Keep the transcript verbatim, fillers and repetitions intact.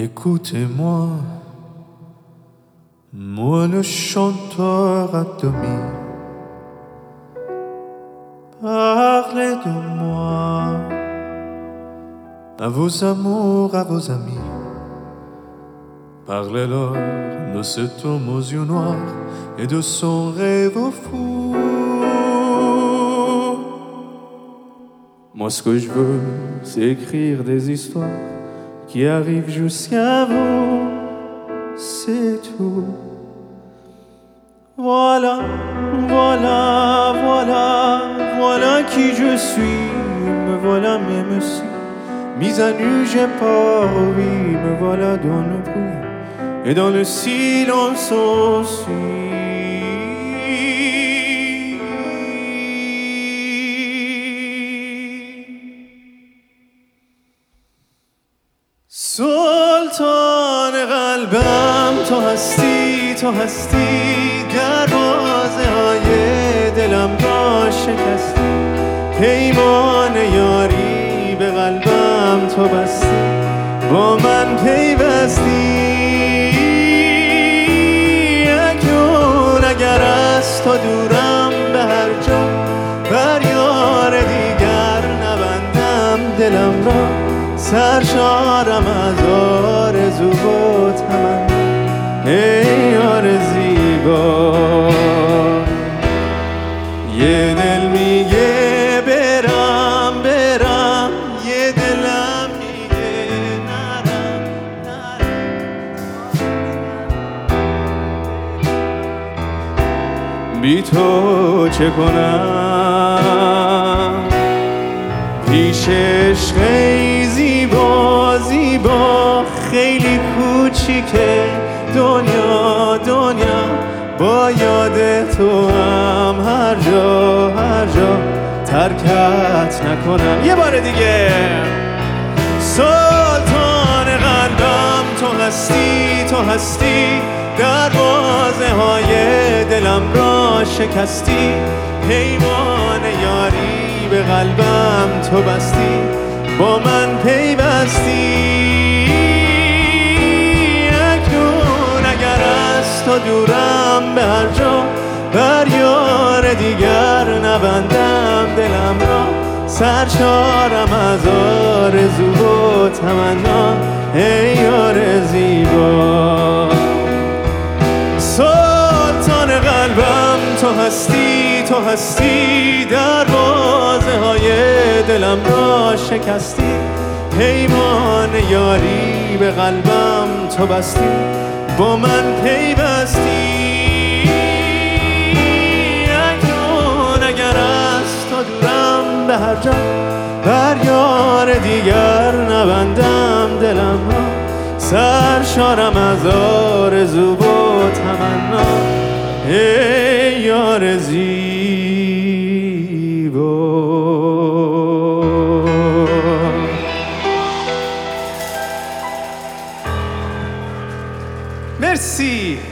Écoutez-moi, moi le chanteur à demi. Parlez de moi à vos amours, à vos amis. Parlez-leur de cet homme aux yeux noirs et de son rêve fou. Moi ce que je veux, c'est écrire des histoires qui arrivent jusqu'à vous, c'est tout. Voilà, voilà, voilà, voilà qui je suis. Me voilà même si, mise à nu, j'ai pas envie. Me voilà dans le bruit et dans le silence aussi. سلطان قلبم تو هستی، تو هستی، دروازه های دلم را شکستی، پیمان یاری به قلبم تو بستی، با من پیوستی. اکنون اگر از تو دورم به هر جا، بر یار دیگر نبندم دلم را، سرشارم از آرزو و تمنا. ای یار زیبا، یه دل میگه برم برم، یه دلم میگه نرم نرم. بی تو چه کنم پیش عشقی زیبا زیبا، خیلی کوچیکه دنیا دنیا، با یاد تو هم هر جا هر جا ترکت نکنم. یه بار دیگه. سلطان قلبم تو هستی، تو هستی، دروازه های دلم را شکستی، پیمان یاری به قلبم تو بستی، با من پیوستی. اکنون اگر از تو دورم به هر جا، بر یار دیگر نبندم دلم را، سرشارم از آرزو و تمنا. ای یار زیبا، سلطان قلبم تو هستی، تو هستی، دروازه های دلم را شکستی، پیمان یاری به قلبم تو بستی، با من پیوستی. اکنون اگر از تو دورم به هر جا، بر یار دیگر نبندم دلم را، سرشارم از آرزو و تمنا. ای یار زیبا. مرسی.